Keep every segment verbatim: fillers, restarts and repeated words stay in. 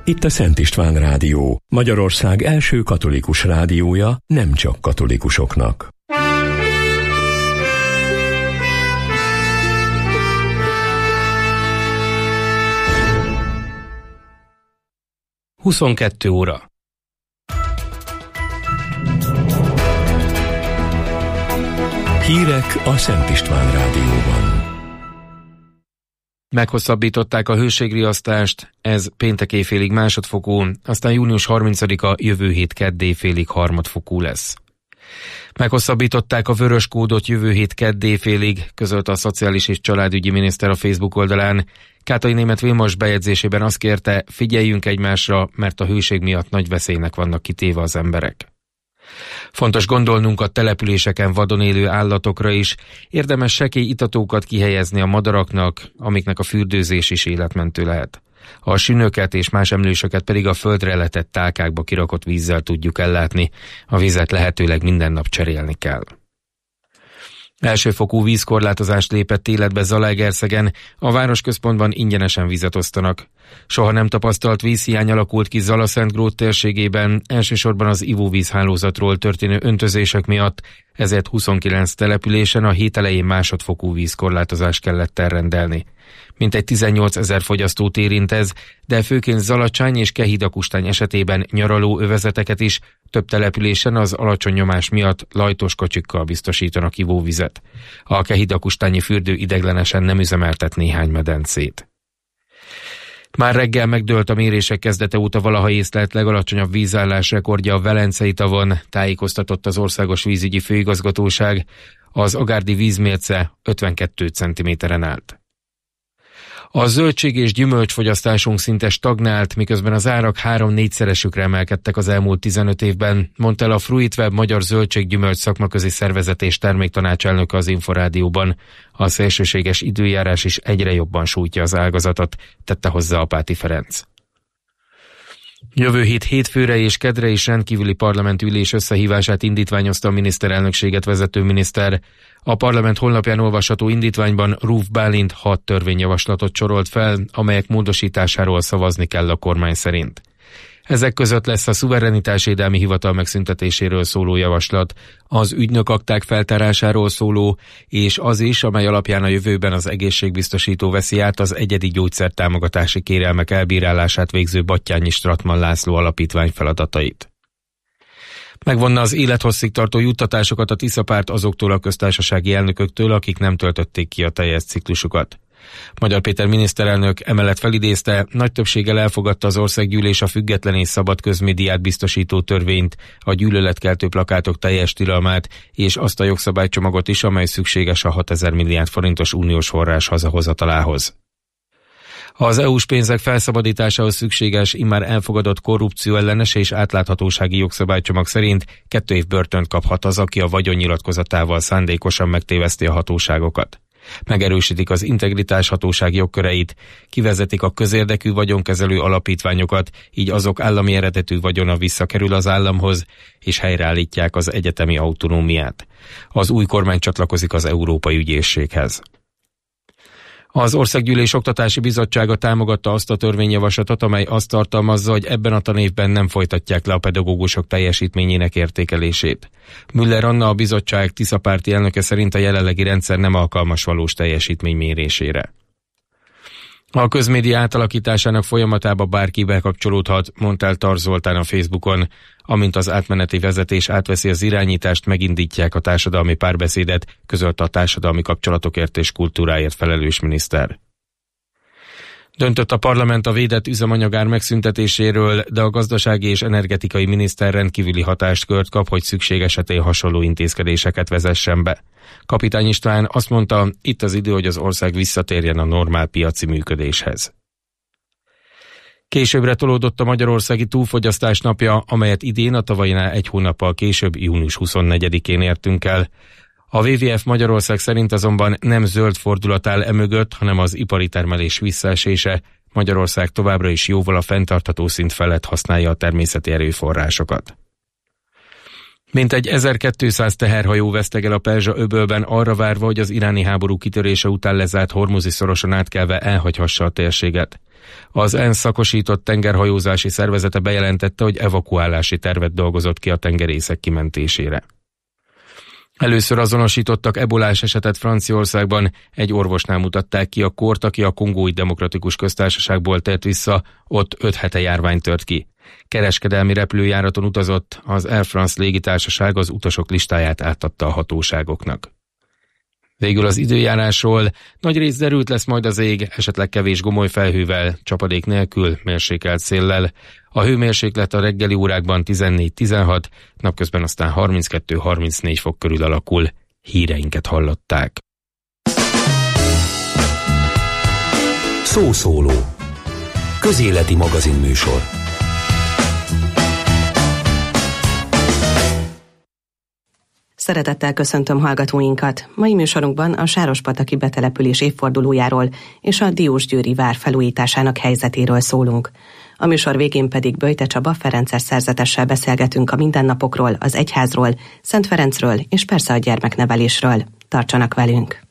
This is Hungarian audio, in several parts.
Itt a Szent István Rádió, Magyarország első katolikus rádiója, nem csak katolikusoknak. huszonkettő óra. Hírek a Szent István Rádióban. Meghosszabbították a hőségriasztást, ez péntek éjfélig másodfokú, aztán június harmincadika jövő hét kedd éjfélig harmadfokú lesz. Meghosszabbították a vörös kódot jövő hét kedd éjfélig, közölte a Szociális és Családügyi Miniszter a Facebook oldalán. Kátai Németh Vilmos bejegyzésében azt kérte, figyeljünk egymásra, mert a hőség miatt nagy veszélynek vannak kitéve az emberek. Fontos gondolnunk a településeken vadon élő állatokra is, érdemes sekély itatókat kihelyezni a madaraknak, amiknek a fürdőzés is életmentő lehet. A sünöket és más emlősöket pedig a földre letett tálkákba kirakott vízzel tudjuk ellátni, a vizet lehetőleg minden nap cserélni kell. Elsőfokú vízkorlátozást lépett életbe Zalaegerszegen, a városközpontban ingyenesen vizet osztanak. Soha nem tapasztalt vízhiány alakult ki Zala-Szentgrót térségében, elsősorban az ivóvízhálózatról történő öntözések miatt, ezért huszonkilenc településen a hét elején másodfokú vízkorlátozást kellett elrendelni. Mintegy tizennyolcezer fogyasztót érint ez, de főként Zalacsány és Kehidakustány esetében nyaraló övezeteket is, több településen az alacsony nyomás miatt lajtos kocsikkal biztosítanak ivóvizet. A kehidakustányi fürdő ideiglenesen nem üzemeltet néhány medencét. Már reggel megdőlt a mérések kezdete óta valaha észlelt legalacsonyabb vízállás rekordja a Velencei tavon, tájékoztatott az Országos Vízügyi Főigazgatóság. Az agárdi vízmérce ötvenkettő centiméteren állt. A zöldség és gyümölcsfogyasztásunk szinte stagnált, miközben az árak három-négyszeresükre emelkedtek az elmúlt tizenöt évben, mondta el a Fruitweb Magyar Zöldség-gyümölcs szakmaközi szervezet és terméktanács elnöke az Inforádióban. A szélsőséges időjárás is egyre jobban sújtja az ágazatot, tette hozzá Apáti Ferenc. Jövő hét hétfőre és kedre is rendkívüli parlamentülés összehívását indítványozta a miniszterelnökséget vezető miniszter. A parlament honlapján olvasható indítványban Ruf Bálint hat törvényjavaslatot sorolt fel, amelyek módosításáról szavazni kell a kormány szerint. Ezek között lesz a szuverenitásvédelmi hivatal megszüntetéséről szóló javaslat, az ügynökakták feltárásáról szóló, és az is, amely alapján a jövőben az egészségbiztosító veszi át az egyedi gyógyszertámogatási kérelmek elbírálását végző Batthyány Stratman László alapítvány feladatait. Megvonna az élethosszig tartó juttatásokat a Tisza-párt azoktól a köztársasági elnököktől, akik nem töltötték ki a teljes ciklusukat. Magyar Péter miniszterelnök emellett felidézte, nagy többséggel elfogadta az országgyűlés a független és szabad közmédiát biztosító törvényt, a gyűlöletkeltő plakátok teljes tilalmát, és azt a jogszabálycsomagot is, amely szükséges a hatezer milliárd forintos uniós forrás hazahozatalához. Az é u-s pénzek felszabadításához szükséges, immár elfogadott korrupcióellenes és átláthatósági jogszabálycsomag szerint kettő év börtönt kaphat az, aki a vagyonnyilatkozatával szándékosan megtéveszti a hatóságokat. Megerősítik az integritás hatóság jogköreit, kivezetik a közérdekű vagyonkezelő alapítványokat, így azok állami eredetű vagyona visszakerül az államhoz, és helyreállítják az egyetemi autonómiát. Az új kormány csatlakozik az Európai Ügyészséghez. Az Országgyűlés Oktatási Bizottsága támogatta azt a törvényjavaslatot, amely azt tartalmazza, hogy ebben a tanévben nem folytatják le a pedagógusok teljesítményének értékelését. Müller Anna, a bizottság Tisza-párti elnöke szerint a jelenlegi rendszer nem alkalmas valós teljesítmény mérésére. A közmédia átalakításának folyamatába bárki bekapcsolódhat, mondta el Tar Zoltán a Facebookon. Amint az átmeneti vezetés átveszi az irányítást, megindítják a társadalmi párbeszédet, közölte a társadalmi kapcsolatokért és kultúráért felelős miniszter. Döntött a parlament a védett üzemanyagár megszüntetéséről, de a gazdasági és energetikai miniszter rendkívüli hatáskört kap, hogy szükség esetén hasonló intézkedéseket vezessen be. Kapitány István azt mondta, itt az idő, hogy az ország visszatérjen a normál piaci működéshez. Későbbre tolódott a magyarországi túlfogyasztás napja, amelyet idén a tavalyinál egy hónappal később, június huszonnegyedikén értünk el. A dupla vé vé ef Magyarország szerint azonban nem zöld fordulat áll emögött, hanem az ipari termelés visszaesése. Magyarország továbbra is jóval a fenntartható szint felett használja a természeti erőforrásokat. Mintegy ezerkétszáz teherhajó veszteg el a Perzsa-öbölben arra várva, hogy az iráni háború kitörése után lezárt Hormuzi szoroson átkelve elhagyhassa a térséget. Az ENSZ szakosított tengerhajózási szervezete bejelentette, hogy evakuálási tervet dolgozott ki a tengerészek kimentésére. Először azonosítottak ebolás esetet Franciaországban, egy orvosnál mutatták ki a kórt, aki a Kongói Demokratikus Köztársaságból tért vissza, ott öt hete járvány tört ki. Kereskedelmi repülőjáraton utazott, az Air France légitársaság az utasok listáját átadta a hatóságoknak. Végül az időjárásról: nagy rész derült lesz majd az ég, esetleg kevés gomoly felhővel, csapadék nélkül, mérsékelt széllel. A hőmérséklet a reggeli órákban tizennégy-tizenhat, napközben aztán harminckettő-harmincnégy fok körül alakul. Híreinket hallották. Szószóló. Közéleti magazinműsor. Szeretettel köszöntöm hallgatóinkat. Mai műsorunkban a sárospataki betelepülés évfordulójáról és a Diósgyőri vár felújításának helyzetéről szólunk. A műsor végén pedig Böjte Csaba ferences szerzetessel beszélgetünk a mindennapokról, az egyházról, Szent Ferencről és persze a gyermeknevelésről. Tartsanak velünk!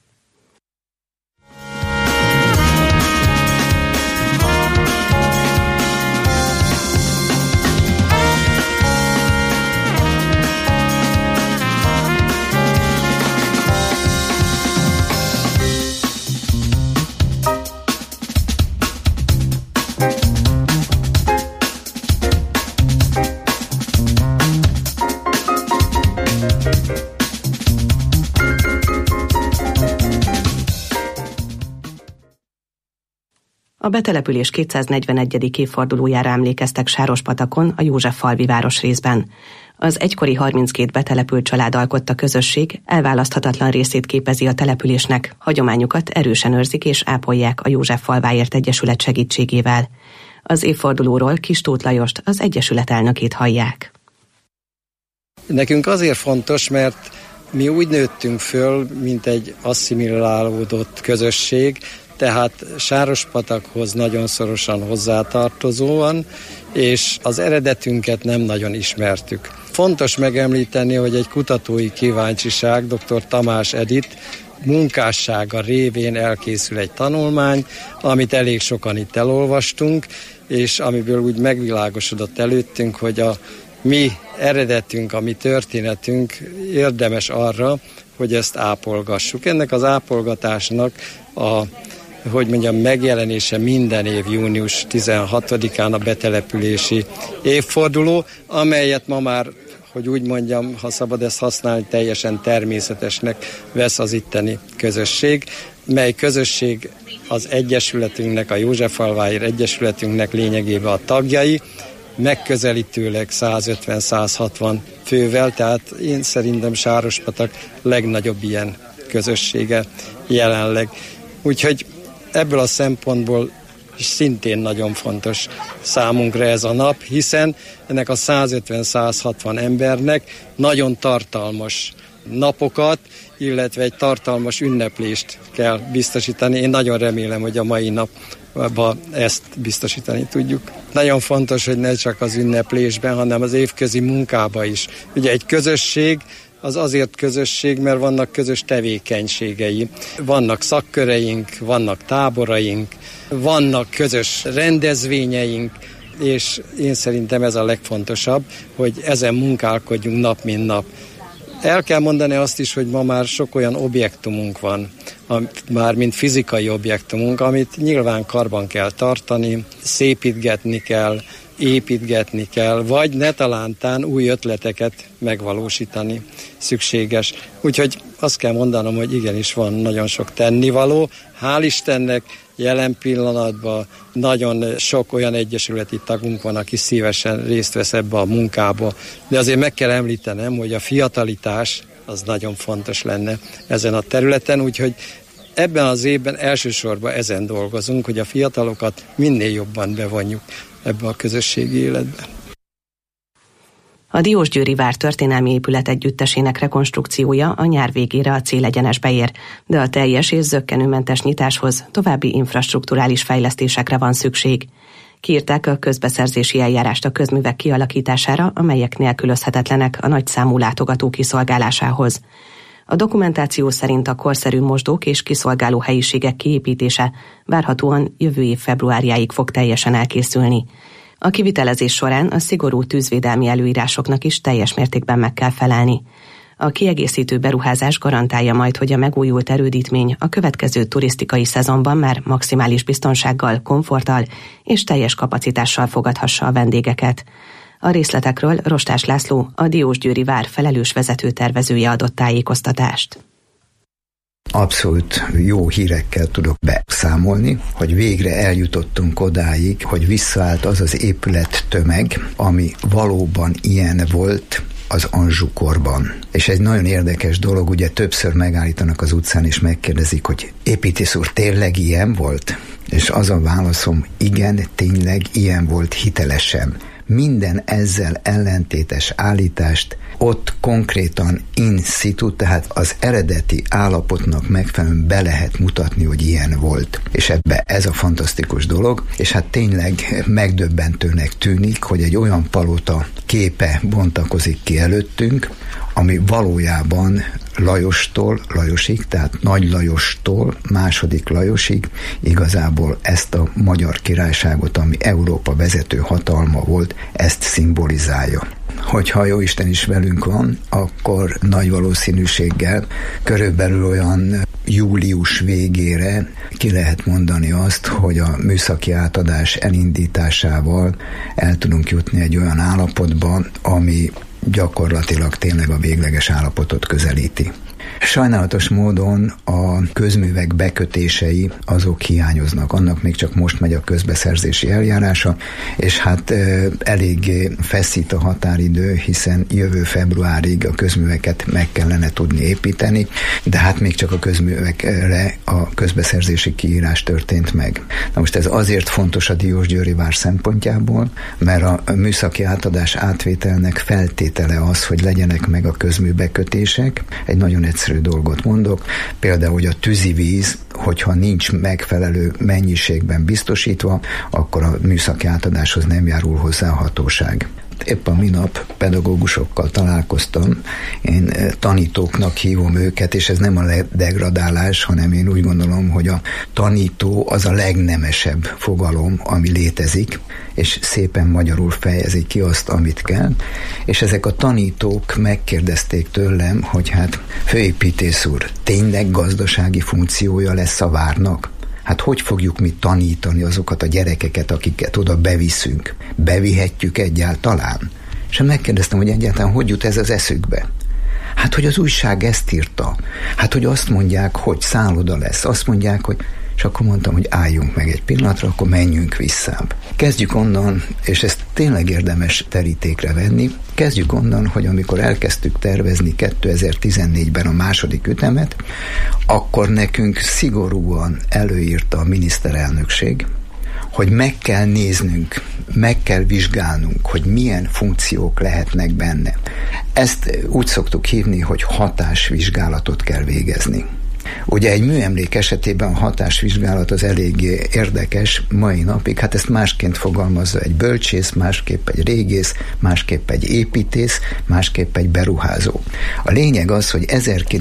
A betelepülés kétszáznegyvenegyedik évfordulójára emlékeztek Sárospatakon, a Józseffalvi városrészben. Az egykori harminckét betelepült család alkotta közösség elválaszthatatlan részét képezi a településnek, hagyományukat erősen őrzik és ápolják a Józseffalváért Egyesület segítségével. Az évfordulóról Kis Tóth Lajost, az Egyesület elnökét hallják. Nekünk azért fontos, mert mi úgy nőttünk föl, mint egy asszimilálódott közösség, tehát Sárospatakhoz nagyon szorosan hozzátartozóan, és az eredetünket nem nagyon ismertük. Fontos megemlíteni, hogy egy kutatói kíváncsiság, dr. Tamás Edith munkássága révén elkészül egy tanulmány, amit elég sokan itt elolvastunk, és amiből úgy megvilágosodott előttünk, hogy a mi eredetünk, a mi történetünk érdemes arra, hogy ezt ápolgassuk. Ennek az ápolgatásnak a hogy mondjam, megjelenése minden év június tizenhatodikán a betelepülési évforduló, amelyet ma már, hogy úgy mondjam, ha szabad ezt használni, teljesen természetesnek vesz az itteni közösség, mely közösség az Egyesületünknek, a Józseffalváért Egyesületünknek lényegében a tagjai, megközelítőleg százötven-százhatvan fővel, tehát én szerintem Sárospatak legnagyobb ilyen közössége jelenleg. Úgyhogy ebből a szempontból szintén nagyon fontos számunkra ez a nap, hiszen ennek a százötven-százhatvan embernek nagyon tartalmas napokat, illetve egy tartalmas ünneplést kell biztosítani. Én nagyon remélem, hogy a mai napban ezt biztosítani tudjuk. Nagyon fontos, hogy ne csak az ünneplésben, hanem az évközi munkában is. Ugye egy közösség az azért közösség, mert vannak közös tevékenységei. Vannak szakköreink, vannak táboraink, vannak közös rendezvényeink, és én szerintem ez a legfontosabb, hogy ezen munkálkodjunk nap, mint nap. El kell mondani azt is, hogy ma már sok olyan objektumunk van, már mint fizikai objektumunk, amit nyilván karban kell tartani, szépítgetni kell, építgetni kell, vagy netalántán új ötleteket megvalósítani szükséges. Úgyhogy azt kell mondanom, hogy igenis van nagyon sok tennivaló. Hál' Istennek jelen pillanatban nagyon sok olyan egyesületi tagunk van, aki szívesen részt vesz ebbe a munkába. De azért meg kell említenem, hogy a fiatalitás az nagyon fontos lenne ezen a területen, úgyhogy ebben az évben elsősorban ezen dolgozunk, hogy a fiatalokat minél jobban bevonjuk ebbe a közösségi életbe. A Diósgyőri vár történelmi épület együttesének rekonstrukciója a nyár végére a célegyenesbe ér, de a teljes és zökkenőmentes nyitáshoz további infrastrukturális fejlesztésekre van szükség. Kiírták a közbeszerzési eljárást a közművek kialakítására, amelyek nélkülözhetetlenek a nagyszámú látogató kiszolgálásához. A dokumentáció szerint a korszerű mosdók és kiszolgáló helyiségek kiépítése várhatóan jövő év februárjáig fog teljesen elkészülni. A kivitelezés során a szigorú tűzvédelmi előírásoknak is teljes mértékben meg kell felelni. A kiegészítő beruházás garantálja majd, hogy a megújult erődítmény a következő turisztikai szezonban már maximális biztonsággal, komforttal és teljes kapacitással fogadhassa a vendégeket. A részletekről Rostás László, a Diósgyőri vár felelős vezető tervezője adott tájékoztatást. Abszolút jó hírekkel tudok beszámolni, hogy végre eljutottunk odáig, hogy visszaállt az az épület tömeg, ami valóban ilyen volt az Anjou-korban. És egy nagyon érdekes dolog, ugye többször megállítanak az utcán, és megkérdezik, hogy építész úr, tényleg ilyen volt? És az a válaszom, igen, tényleg ilyen volt, hitelesen. Minden ezzel ellentétes állítást ott konkrétan in situ, tehát az eredeti állapotnak megfelelően be lehet mutatni, hogy ilyen volt. És ebbe ez a fantasztikus dolog, és hát tényleg megdöbbentőnek tűnik, hogy egy olyan palota képe bontakozik ki előttünk, ami valójában Lajostól, Lajosig, tehát Nagy Lajostól második Lajosig igazából ezt a Magyar Királyságot, ami Európa vezető hatalma volt, ezt szimbolizálja. Hogyha Jóisten is velünk van, akkor nagy valószínűséggel körülbelül olyan július végére ki lehet mondani azt, hogy a műszaki átadás elindításával el tudunk jutni egy olyan állapotba, ami gyakorlatilag tényleg a végleges állapotot közelíti. Sajnálatos módon a közművek bekötései azok hiányoznak, annak még csak most megy a közbeszerzési eljárása, és hát e, eléggé feszít a határidő, hiszen jövő februárig a közműveket meg kellene tudni építeni, de hát még csak a közművekre a közbeszerzési kiírás történt meg. Na most ez azért fontos a Diósgyőri vár szempontjából, mert a műszaki átadás átvételnek feltétele az, hogy legyenek meg a közműbekötések. Egy nagyon egyszerű dolgot mondok, például, hogy a tűzivíz, hogyha nincs megfelelő mennyiségben biztosítva, akkor a műszaki átadáshoz nem járul hozzá a hatóság. Épp a minap pedagógusokkal találkoztam, én tanítóknak hívom őket, és ez nem a degradálás, hanem én úgy gondolom, hogy a tanító az a legnemesebb fogalom, ami létezik, és szépen magyarul fejezi ki azt, amit kell, és ezek a tanítók megkérdezték tőlem, hogy hát főépítész úr, tényleg gazdasági funkciója lesz a várnak? Hát hogy fogjuk mi tanítani azokat a gyerekeket, akiket oda beviszünk? Bevihetjük egyáltalán? És megkérdeztem, hogy egyáltalán hogy jut ez az eszükbe? Hát, hogy az újság ezt írta. Hát, hogy azt mondják, hogy szálloda lesz. Azt mondják, hogy... És akkor mondtam, hogy álljunk meg egy pillanatra, akkor menjünk visszább. Kezdjük onnan, és ezt tényleg érdemes terítékre venni, kezdjük onnan, hogy amikor elkezdtük tervezni kétezer-tizennégyben a második ütemet, akkor nekünk szigorúan előírta a miniszterelnökség, hogy meg kell néznünk, meg kell vizsgálnunk, hogy milyen funkciók lehetnek benne. Ezt úgy szoktuk hívni, hogy hatásvizsgálatot kell végezni. Ugye egy műemlék esetében a hatásvizsgálat az eléggé érdekes mai napig, hát ezt másként fogalmazza egy bölcsész, másképp egy régész, másképp egy építész, másképp egy beruházó. A lényeg az, hogy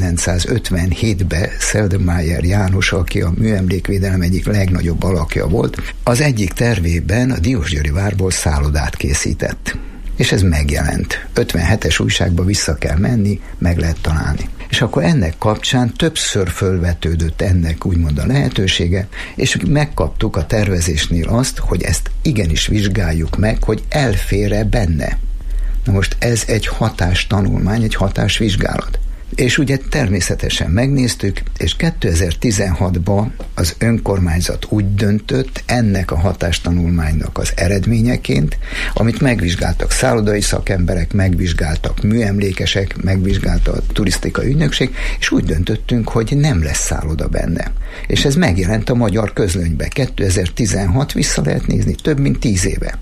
ezerkilencszázötvenhétben Seldemeyer János, aki a műemlékvédelem egyik legnagyobb alakja volt, az egyik tervében a Diósgyőri várból szállodát készített. És ez megjelent. ötvenhetes újságba vissza kell menni, meg lehet találni. És akkor ennek kapcsán többször fölvetődött ennek úgymond a lehetősége, és megkaptuk a tervezésnél azt, hogy ezt igenis vizsgáljuk meg, hogy elfér-e benne. Na most ez egy hatástanulmány, egy hatásvizsgálat. És ugye természetesen megnéztük, és kétezer-tizenhatban az önkormányzat úgy döntött ennek a hatástanulmánynak az eredményeként, amit megvizsgáltak szállodai szakemberek, megvizsgáltak műemlékesek, megvizsgálta a turisztikai ügynökség, és úgy döntöttünk, hogy nem lesz szálloda benne. És ez megjelent a Magyar Közlönybe. kétezer-tizenhat, vissza lehet nézni, több mint tíz éve.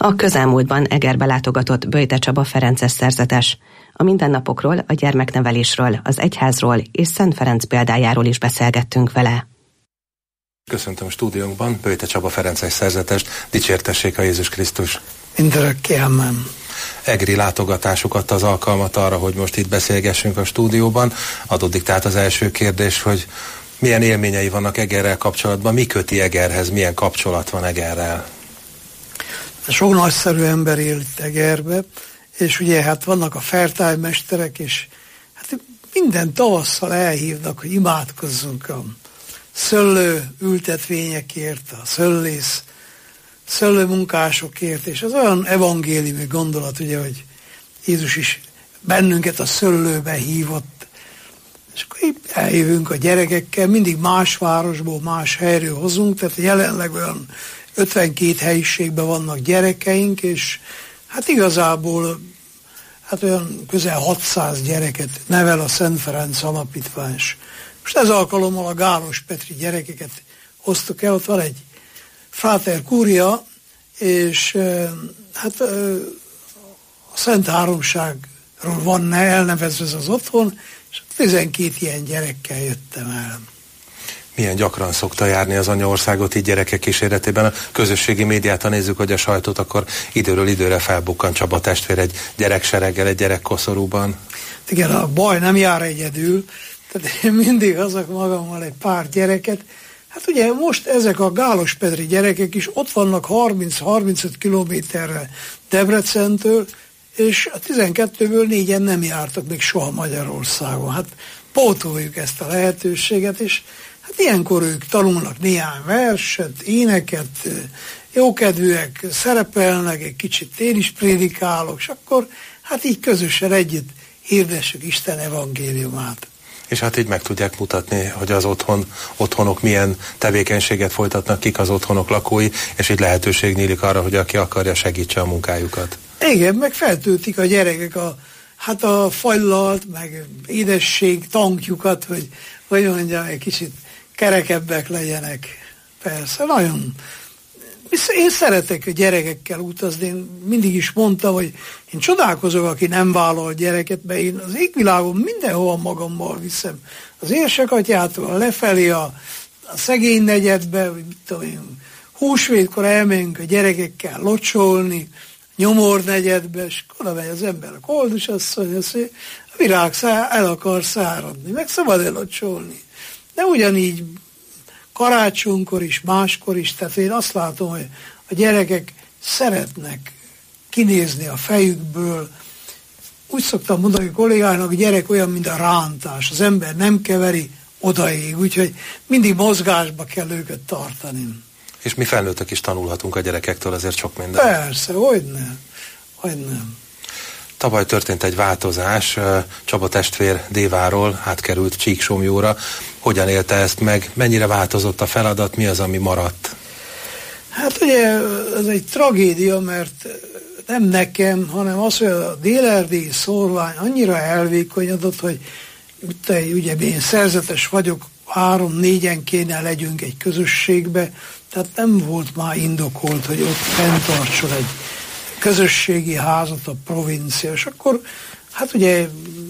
A közelmúltban Egerbe látogatott Böjte Csaba ferences szerzetes. A mindennapokról, a gyermeknevelésről, az egyházról és Szent Ferenc példájáról is beszélgettünk vele. Köszöntöm a stúdiónkban Böjte Csaba ferences szerzetest, dicsértessék a Jézus Krisztus. Mindörökké amen. Egri látogatásuk adta az alkalmat arra, hogy most itt beszélgessünk a stúdióban. Adódik tehát az első kérdés, hogy milyen élményei vannak Egerrel kapcsolatban, mi köti Egerhez, milyen kapcsolat van Egerrel? Sok nagyszerű ember él itt Egerbe, és ugye hát vannak a fertálymesterek, és hát minden tavasszal elhívnak, hogy imádkozzunk a szőlő ültetvényekért, a szőlész, szőlő munkásokért, és ez olyan evangéliumi gondolat, ugye, hogy Jézus is bennünket a szőlőbe hívott, és akkor eljövünk a gyerekekkel, mindig más városból, más helyről hozunk, tehát jelenleg olyan ötvenkét helyiségben vannak gyerekeink, és hát igazából hát olyan közel hatszáz gyereket nevel a Szent Ferenc Alapítvány. Most ez alkalommal a Gálos Petri gyerekeket hoztuk el, ott van egy Frater Curia, és hát a Szent Háromságról van elnevezve ez az otthon, és tizenkét ilyen gyerekkel jöttem el. Milyen gyakran szokta járni az anyaországot így gyerekek kíséretében? A közösségi médiát, ha nézzük, hogy a sajtót, akkor időről időre felbukkan Csaba testvér egy gyereksereggel, egy gyerekkoszorúban. Igen, a baj nem jár egyedül, tehát én mindig hozok magammal egy pár gyereket. Hát ugye most ezek a Gálos Petri gyerekek is ott vannak harminc-harmincöt kilométerre Debrecentől, és a tizenkettőből négyen nem jártak még soha Magyarországon. Hát pótoljuk ezt a lehetőséget, és hát ilyenkor ők tanulnak néhány verset, éneket, jókedvűek szerepelnek, egy kicsit én is prédikálok, és akkor hát így közösen együtt hirdessük Isten evangéliumát. És hát így meg tudják mutatni, hogy az otthon, otthonok milyen tevékenységet folytatnak, kik az otthonok lakói, és így lehetőség nyílik arra, hogy aki akarja, segítse a munkájukat. Igen, meg feltöltik a gyerekek a, hát a fagylalt, meg édesség tankjukat, hogy, hogy mondjam, egy kicsit kerekebbek legyenek. Persze, nagyon. Én szeretek a gyerekekkel utazni, én mindig is mondtam, hogy én csodálkozok, aki nem vállal gyereket, mert én az égvilágon mindenhol magammal viszem. Az érsekatyától lefelé a, a szegény negyedbe, vagy mit tudom én, húsvétkor elmegyünk a gyerekekkel locsolni, Nyomor negyedbe, és oda megy az ember a koldusasszony, azt mondja, a virág szá- el akar száradni, meg szabad elocsolni. De ugyanígy karácsonykor is, máskor is, tehát én azt látom, hogy a gyerekek szeretnek kinézni a fejükből. Úgy szoktam mondani a kollégának, hogy a gyerek olyan, mint a rántás. Az ember nem keveri, odaég, úgyhogy mindig mozgásba kell őket tartani. És mi felnőttek is tanulhatunk a gyerekektől azért sok minden. Persze, hogyne, hogyne. Tavaly történt egy változás, Csaba testvér Déváról átkerült Csíksomlyóra. Hogyan élte ezt meg? Mennyire változott a feladat? Mi az, ami maradt? Hát ugye ez egy tragédia, mert nem nekem, hanem az, hogy a dél-erdélyi szórvány annyira elvékonyodott, hogy te, ugye én szerzetes vagyok, három-négyen kéne legyünk egy közösségbe, tehát nem volt már indokolt, hogy ott fenntartson egy közösségi házat a provincia, és akkor hát ugye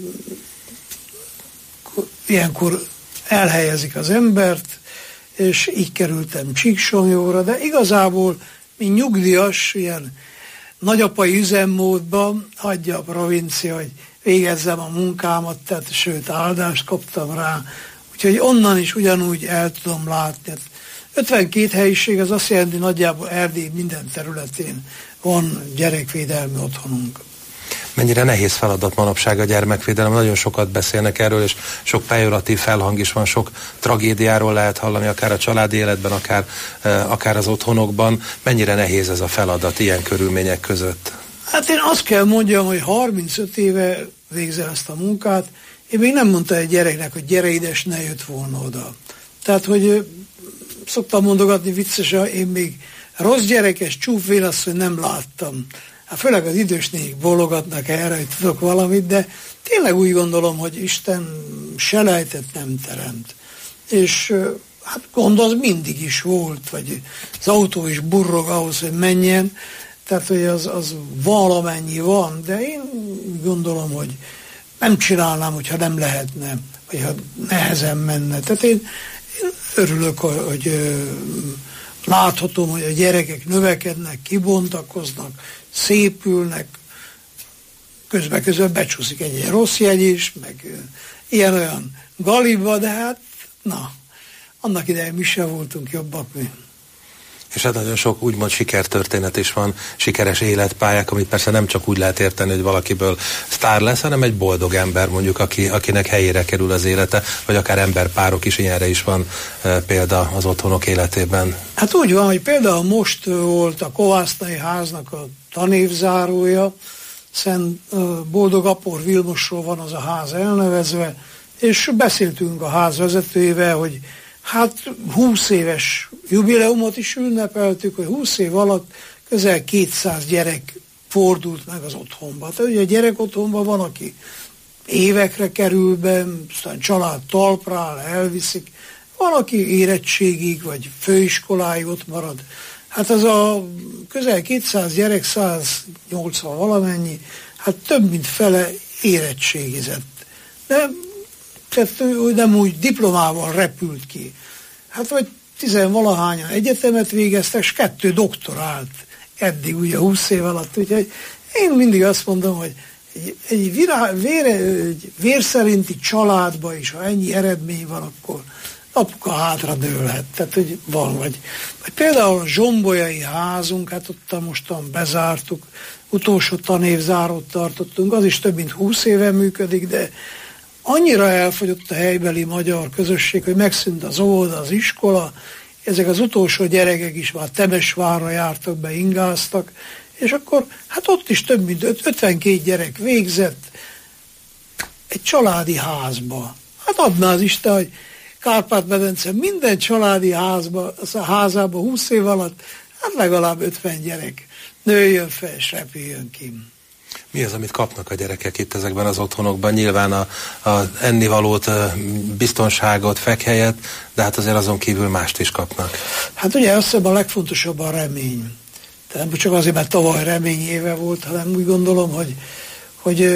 ilyenkor elhelyezik az embert, és így kerültem Csíksomlyóra, de igazából, mint nyugdíjas, ilyen nagyapai üzemmódban hagyja a provincia, hogy végezzem a munkámat, tehát sőt áldást kaptam rá, úgyhogy onnan is ugyanúgy el tudom látni. ötvenkét helyiség, az azt jelenti, nagyjából Erdély minden területén van gyerekvédelmi otthonunk. Mennyire nehéz feladat manapság a gyermekvédelem, nagyon sokat beszélnek erről, és sok pejoratív felhang is van, sok tragédiáról lehet hallani, akár a családi életben, akár, akár az otthonokban. Mennyire nehéz ez a feladat ilyen körülmények között? Hát én azt kell mondjam, hogy harmincöt éve végzem ezt a munkát, én még nem mondta egy gyereknek, hogy gyere ide, és ne jött volna oda. Tehát, hogy szoktam mondogatni viccesen, én még rossz gyerekes csúfvélasszony nem láttam. Hát főleg az idős nénik bólogatnak erre, hogy tudok valamit, de tényleg úgy gondolom, hogy Isten selejtet nem teremt. És hát gond az mindig is volt, vagy az autó is burrog ahhoz, hogy menjen. Tehát, hogy az, az valamennyi van, de én gondolom, hogy nem csinálnám, hogyha nem lehetne, vagy ha nehezen menne. Tehát én, én örülök, hogy, hogy láthatom, hogy a gyerekek növekednek, kibontakoznak, szépülnek, közben-közben becsúszik egy ilyen rossz jegy is, meg ilyen-olyan galiba, de hát, na, annak idején mi sem voltunk jobbak mi. És hát nagyon sok úgymond sikertörténet is van, sikeres életpályák, amit persze nem csak úgy lehet érteni, hogy valakiből sztár lesz, hanem egy boldog ember mondjuk, aki, akinek helyére kerül az élete, vagy akár emberpárok is, ilyenre is van e, példa az otthonok életében. Hát úgy van, hogy például most volt a Kovásznai háznak a tanévzárója, Szent Boldog Apor Vilmosról van az a ház elnevezve, és beszéltünk a ház vezetőjével, hogy hát húsz éves jubileumot is ünnepeltük, hogy húsz év alatt közel kétszáz gyerek fordult meg az otthonba. Tehát ugye a gyerek otthonban van, aki évekre kerül be, aztán család talpra áll, elviszik, van, aki érettségig vagy főiskoláig ott marad. Hát az a közel kétszáz gyerek, száznyolcvan valamennyi, hát több mint fele érettségizett. De tehát nem úgy diplomával repült ki. Hát vagy tizenvalahányan egyetemet végeztek, és kettő doktorált eddig, ugye húsz év alatt. Úgyhogy én mindig azt mondom, hogy egy, egy, virá, vér, egy vérszerinti családban is, ha ennyi eredmény van, akkor apuka hátra dőlhet. Tehát, hogy van, vagy, vagy például a zsombolyai házunk, hát ott mostan bezártuk, utolsó tanévzárót tartottunk, az is több mint húsz éve működik, de annyira elfogyott a helybeli magyar közösség, hogy megszűnt az óvoda, az iskola, ezek az utolsó gyerekek is már Temesvárra jártak be, ingáztak, és akkor hát ott is több mint ötvenkét gyerek végzett egy családi házba. Hát adná az Isten, hogy Kárpát-medence minden családi házba, az a házába húsz év alatt, hát legalább ötven gyerek nőjön fel, és repüljön ki. Mi az, amit kapnak a gyerekek itt ezekben az otthonokban? Nyilván a, a ennivalót, biztonságot, fekhelyet, de hát azért azon kívül mást is kapnak. Hát ugye azt hiszem a legfontosabb a remény. Tehát nem csak azért, mert tavaly remény éve volt, hanem úgy gondolom, hogy, hogy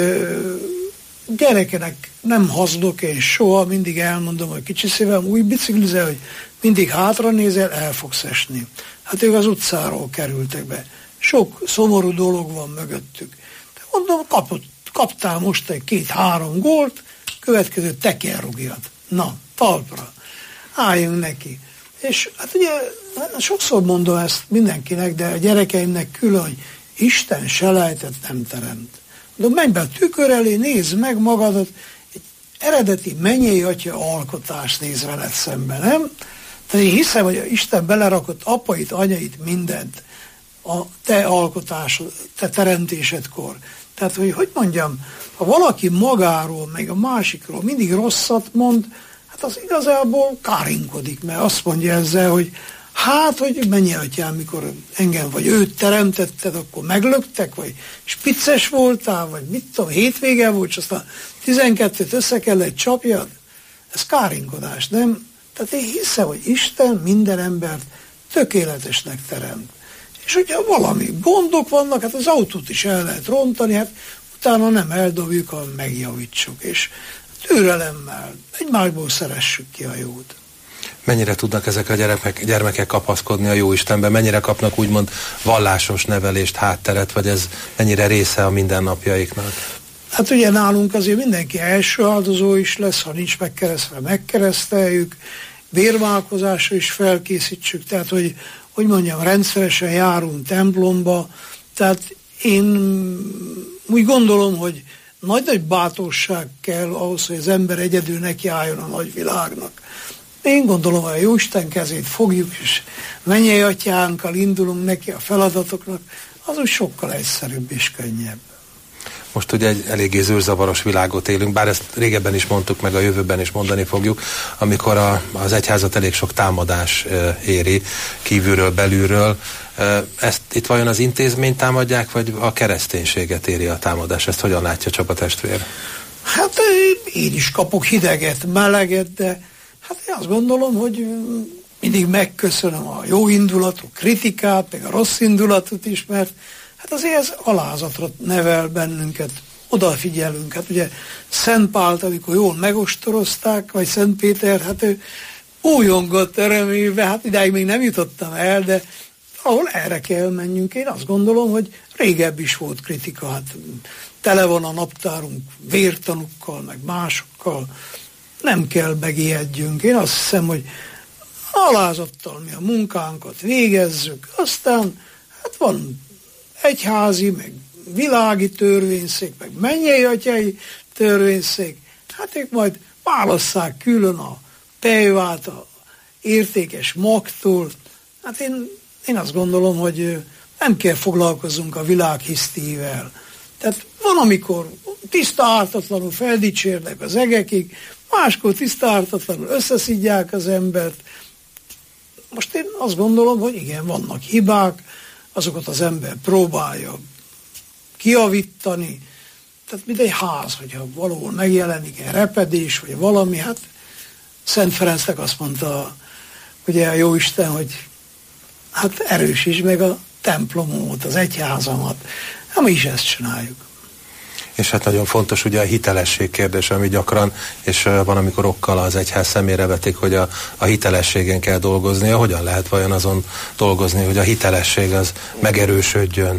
gyerekenek nem hazudok én soha, mindig elmondom, hogy kicsi szívem úgy biciklizel, hogy mindig hátra nézel, el fogsz esni. Hát ők az utcáról kerültek be. Sok szomorú dolog van mögöttük. De mondom, kapott, kaptál most egy két-három gólt, következő tekerrugjat. Na, talpra. Álljunk neki. És hát ugye sokszor mondom ezt mindenkinek, de a gyerekeimnek külön, hogy Isten selejtet nem teremt. De menj be a tükör elé, nézd meg magadat, egy eredeti mennyei atya alkotás néz veled szemben, nem? Tehát én hiszem, hogy Isten belerakott apait, anyait, mindent a te alkotásod, te teremtésedkor. Tehát, hogy hogy mondjam, ha valaki magáról, meg a másikról mindig rosszat mond, hát az igazából kárinkodik, mert azt mondja ezzel, hogy hát, hogy mennyi atyám, mikor engem vagy őt teremtetted, akkor meglöktek, vagy spicces voltál, vagy mit tudom, hétvége volt, és aztán tizenkettőt össze kellett csapjad. Ez kárinkodás, nem? Tehát én hiszem, hogy Isten minden embert tökéletesnek teremt. És hogyha valami gondok vannak, hát az autót is el lehet rontani, hát utána nem eldobjuk, hanem megjavítsuk, és türelemmel, egymásból szeressük ki a jót. Mennyire tudnak ezek a gyermek, gyermekek kapaszkodni a Jóistenbe? Mennyire kapnak úgymond vallásos nevelést, hátteret, vagy ez mennyire része a mindennapjaiknak? Hát ugye nálunk azért mindenki első áldozó is lesz, ha nincs megkeresztve, megkereszteljük, bérválkozásra is felkészítsük, tehát hogy, hogy mondjam, rendszeresen járunk templomba, tehát én úgy gondolom, hogy nagy-nagy bátorság kell ahhoz, hogy az ember egyedül nekiálljon a nagy világnak. Én gondolom, hogy a Jóisten kezét fogjuk, és mennyei atyánkkal indulunk neki a feladatoknak, az úgy sokkal egyszerűbb és könnyebb. Most ugye egy eléggé zűrzavaros világot élünk, bár ezt régebben is mondtuk, meg a jövőben is mondani fogjuk, amikor a, az egyházat elég sok támadás e, éri kívülről, belülről. E, ezt itt vajon az intézményt támadják, vagy a kereszténységet éri a támadás? Ezt hogyan látja Csaba testvér? Hát én is kapok hideget, meleget, de hát én azt gondolom, hogy mindig megköszönöm a jó indulatú kritikát, meg a rossz indulatút is, mert Hát azért ez alázatra nevel bennünket, odafigyelünk. Hát ugye Szent Pált, amikor jól megostorozták, vagy Szent Péter, hát ő újongott örömébe, hát idáig még nem jutottam el, de ahol erre kell menjünk. Én azt gondolom, hogy régebb is volt kritika, hát tele van a naptárunk vértanukkal, meg másokkal, nem kell megijedjünk. Én azt hiszem, hogy alázattal mi a munkánkat végezzük, aztán hát van egyházi, meg világi törvényszék, meg mennyei atyai törvényszék, hát ők majd válasszák külön a pejvát a értékes magtól. Hát én, én azt gondolom, hogy nem kell foglalkozunk a világ hisztivel. Tehát van, amikor tiszta ártatlanul feldicsérnek az egekig, máskor tiszta ártatlanul összeszidják az embert. Most én azt gondolom, hogy igen, vannak hibák, azokat az ember próbálja kijavítani. Tehát mint egy ház, hogyha valahol megjelenik egy repedés, vagy valami, hát Szent Ferencnek azt mondta, ugye a Jóisten, hogy hát erősítsd meg a templomomat, az egyházamat. Hát mi is ezt csináljuk. És hát nagyon fontos ugye a hitelesség kérdése, ami gyakran, és van, amikor okkal az egyház szemére vetik, hogy a, a hitelességen kell dolgoznia. Hogyan lehet vajon azon dolgozni, hogy a hitelesség az megerősödjön?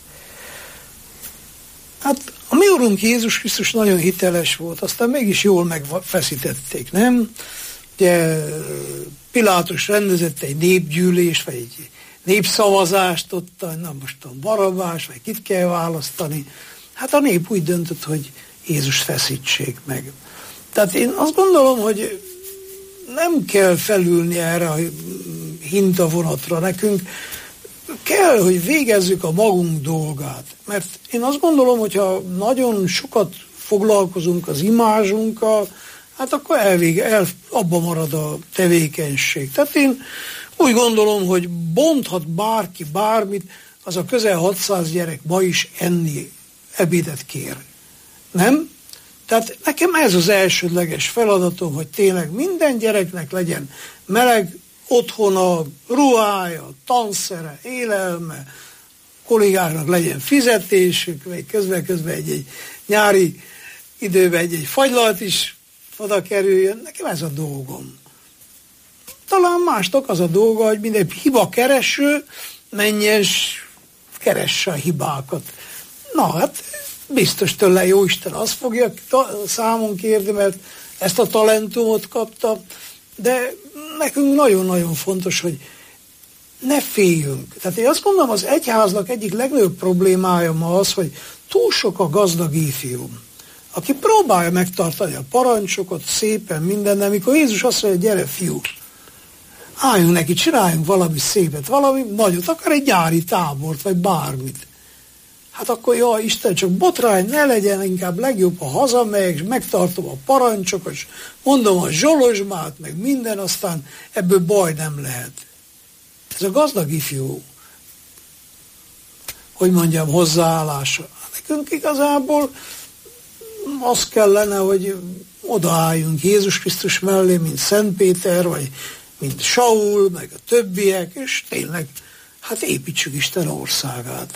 Hát a mi Urunk Jézus Krisztus nagyon hiteles volt, aztán mégis jól megfeszítették, nem? Ugye Pilátus rendezett egy népgyűlés, vagy egy népszavazást ott, na most a Barabás, vagy kit kell választani. Hát a nép úgy döntött, hogy Jézus feszítsék meg. Tehát én azt gondolom, hogy nem kell felülni erre a hintavonatra nekünk, kell, hogy végezzük a magunk dolgát. Mert én azt gondolom, hogyha nagyon sokat foglalkozunk az imázsunkkal, hát akkor elvége, el, abba marad a tevékenység. Tehát én úgy gondolom, hogy bonthat bárki bármit, az a közel hatszáz gyerek ma is enni ebédet kér. Nem? Tehát nekem ez az elsődleges feladatom, hogy tényleg minden gyereknek legyen meleg otthona, ruhája, tanszere, élelme, kollégáknak legyen fizetésük, vagy közben-közben egy-egy nyári időben egy-egy fagylalt is oda kerüljön. Nekem ez a dolgom. Talán másnak az a dolga, hogy minden hiba kereső menjen és keresse a hibákat. Na hát biztos tőle Jóisten azt fogja számon kérni, mert ezt a talentumot kapta, de nekünk nagyon-nagyon fontos, hogy ne féljünk. Tehát én azt gondolom, az egyháznak egyik legnagyobb problémája ma az, hogy túl sok a gazdag ifjú, aki próbálja megtartani a parancsokat szépen minden, de amikor Jézus azt mondja, gyere fiú, álljunk neki, csináljunk valami szépet, valami nagyot, akár egy nyári tábort, vagy bármit. Hát akkor jó, Isten, csak botrány ne legyen, inkább legjobb, ha hazamegyek, és megtartom a parancsokat, és mondom a zsolozsmát, meg minden, aztán ebből baj nem lehet. Ez a gazdag ifjú, hogy mondjam, hozzáállása. Nekünk igazából az kellene, hogy odaálljunk Jézus Krisztus mellé, mint Szent Péter, vagy mint Saul, meg a többiek, és tényleg, hát építsük Isten országát.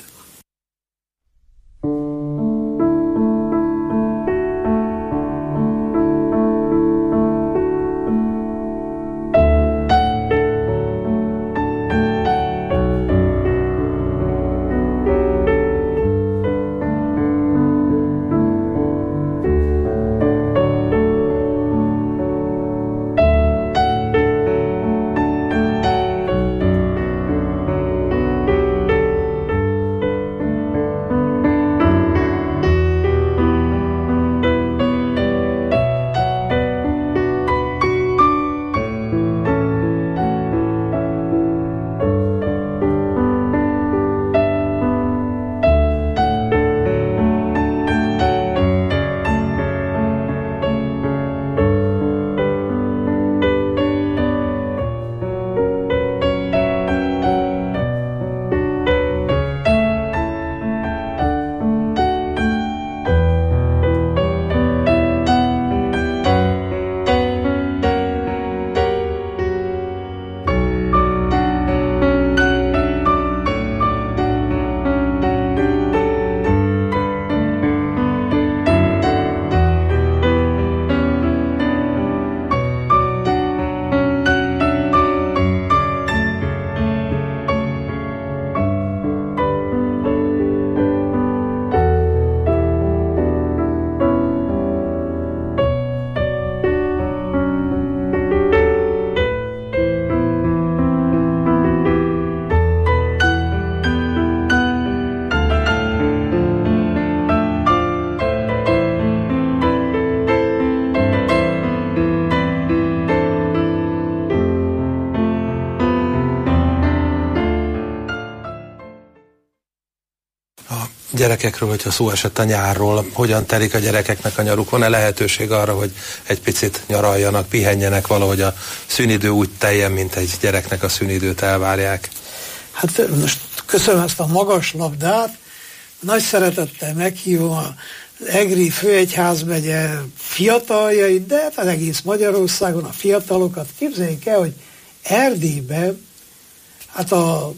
gyerekekről, hogyha szó esett a nyárról, hogyan telik a gyerekeknek a nyaruk? Van-e lehetőség arra, hogy egy picit nyaraljanak, pihenjenek, valahogy a szünidő úgy teljen, mint egy gyereknek a szünidőt elvárják? Hát most köszönöm ezt a magas labdát, nagy szeretettel meghívom a Egri főegyházmegye fiataljait, de hát az egész Magyarországon a fiatalokat. Képzeljék el, hogy Erdélyben hát a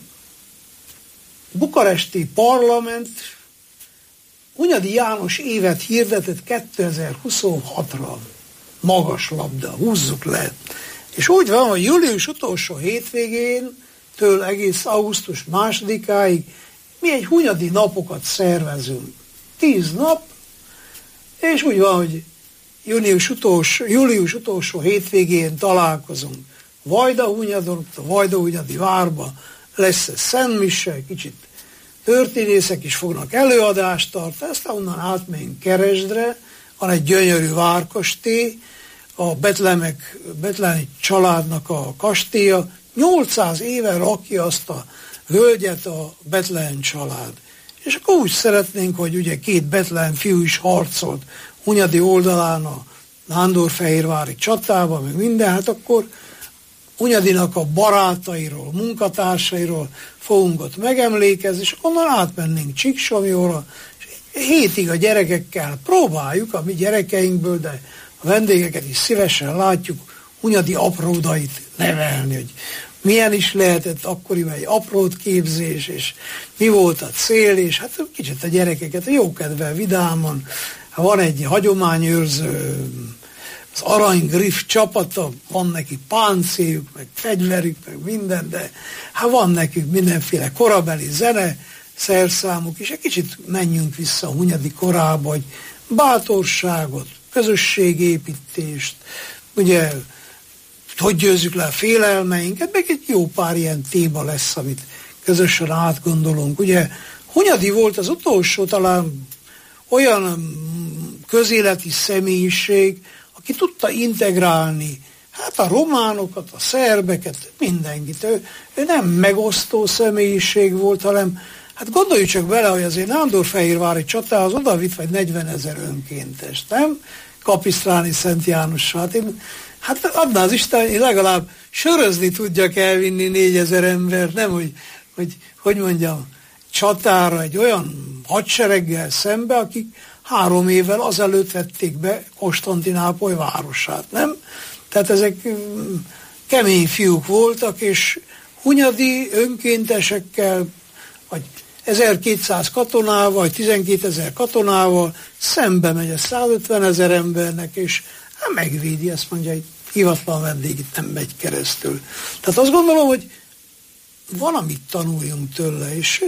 bukaresti parlament Hunyadi János évet hirdetett kétezer-huszonhatra. Magas labda, húzzuk le. És úgy van, hogy július utolsó hétvégén től egész augusztus másodikáig mi egy hunyadi napokat szervezünk. Tíz nap, és úgy van, hogy június utolsó, július utolsó hétvégén találkozunk Vajdahunyadon, a Vajdahunyadi várba lesz ez szentmise, kicsit történészek is fognak előadást tartani, aztán onnan átmegyünk Keresdre, van egy gyönyörű várkastély, a betlemek, betlemi családnak a kastélya, nyolcszáz éve rakja azt a völgyet a Betlehem család. És akkor úgy szeretnénk, hogy ugye két Betlehem fiú is harcolt Hunyadi oldalán a nándorfehérvári csatában, meg minden, hát akkor Hunyadinak a barátairól, munkatársairól fogunk ott megemlékezni, és onnan átmennénk Csíksomlyóra, és hétig a gyerekekkel próbáljuk, a mi gyerekeinkből, de a vendégeket is szívesen látjuk, hunyadi apródait nevelni, hogy milyen is lehetett akkoriban egy aprót képzés, és mi volt a cél, és hát kicsit a gyerekeket jókedvel, vidáman, van egy hagyományőrző, az Aranygriff csapata, van neki páncéljuk, meg fegyverük, meg minden, de hát van nekünk mindenféle korabeli zene, szerszámuk, és egy kicsit menjünk vissza a hunyadi korába, hogy bátorságot, közösségépítést, ugye, hogy győzzük le a félelmeinket, meg egy jó pár ilyen téma lesz, amit közösen átgondolunk. Ugye Hunyadi volt az utolsó talán olyan közéleti személyiség, aki tudta integrálni hát a románokat, a szerbeket, mindenkit. Ő, ő nem megosztó személyiség volt, hanem hát gondoljuk csak bele, hogy azért nándorfehérvári csatához odavitt vagy negyvenezer önkéntes, nem? Kapisztráni Szent Jánossal. Hát, én, hát adná az Isten, én legalább sörözni tudjak elvinni négyezer ember, nem, hogy, hogy, hogy mondjam, csatára egy olyan hadsereggel szembe, akik három évvel azelőtt vették be Konstantinápoly városát, nem? Tehát ezek kemény fiúk voltak, és hunyadi önkéntesekkel, vagy ezerkétszáz katonával, vagy tizenkétezer katonával szembe megy a százötvenezer embernek, és hát megvédi, ezt mondja, hogy hivatlan vendég itt nem megy keresztül. Tehát azt gondolom, hogy valamit tanuljunk tőle, és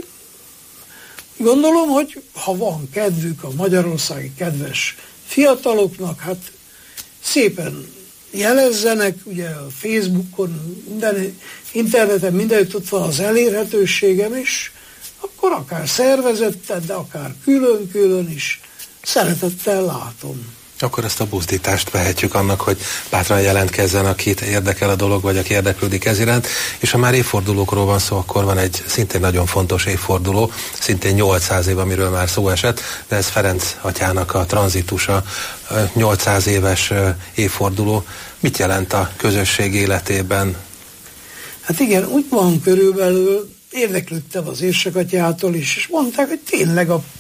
gondolom, hogy ha van kedvük a magyarországi kedves fiataloknak, hát szépen jelezzenek, ugye a Facebookon, minden, interneten mindenütt ott van az elérhetőségem is, akkor akár szervezetten, de akár külön-külön is szeretettel látom. Akkor ezt a buzdítást vehetjük annak, hogy bátran jelentkezzen, akit érdekel a dolog, vagy aki érdeklődik ez iránt. És ha már évfordulókról van szó, akkor van egy szintén nagyon fontos évforduló, szintén nyolcszáz év, amiről már szó esett, de ez Ferenc atyának a tranzitusa, nyolcszáz éves évforduló. Mit jelent a közösség életében? Hát igen, úgy van körülbelül, érdeklődtem az érsekatyától is, és mondták, hogy tényleg a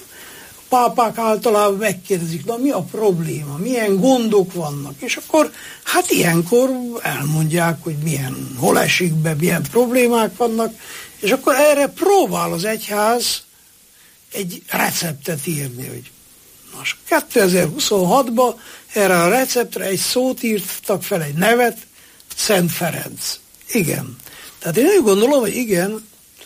pápák általában megkérdezik, na mi a probléma, milyen gondok vannak, és akkor hát ilyenkor elmondják, hogy milyen, hol esik be, milyen problémák vannak, és akkor erre próbál az egyház egy receptet írni, hogy most kétezer-huszonhatban erre a receptre egy szót írtak fel, egy nevet, Szent Ferenc. Igen. Tehát én úgy gondolom, hogy igen,